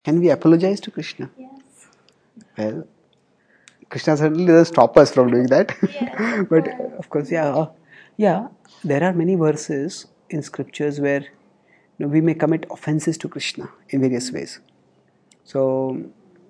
Can we apologize to Krishna? Yes. Well, Krishna certainly doesn't stop us from doing that. Yes, of But course. of course, yeah, there are many verses in scriptures where we may commit offenses to Krishna in various ways. So,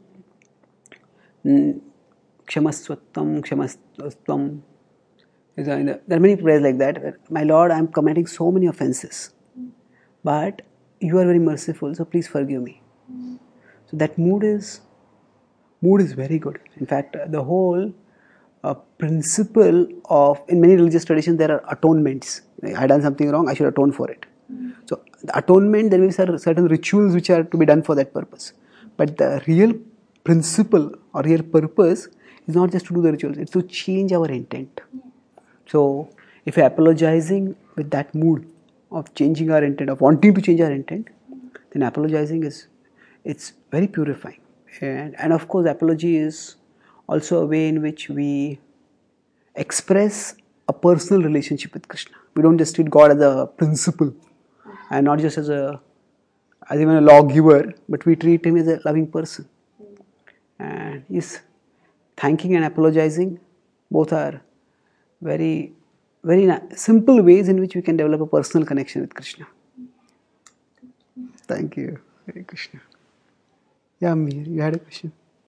Kshamaswattam, Kshamaswattam. There are many prayers like that. My Lord, I am committing so many offenses, but you are very merciful, so please forgive me. So that mood is very good. In fact, the whole principle of in many religious traditions there are atonements. I done something wrong, I should atone for it. So the atonement, there will be certain rituals which are to be done for that purpose. But the real principle or real purpose is not just to do the rituals; it's to change our intent. So if we're apologizing with that mood of changing our intent, of wanting to change our intent, then apologizing is it's very purifying. And of course apology is also a way in which we express a personal relationship with Krishna. We don't just treat God as a principle and not just as even a lawgiver, but we treat him as a loving person. And yes, thanking and apologizing both are very simple ways in which we can develop a personal connection with Krishna. Thank you, Hare Krishna. Yeah, Mir, you had a question.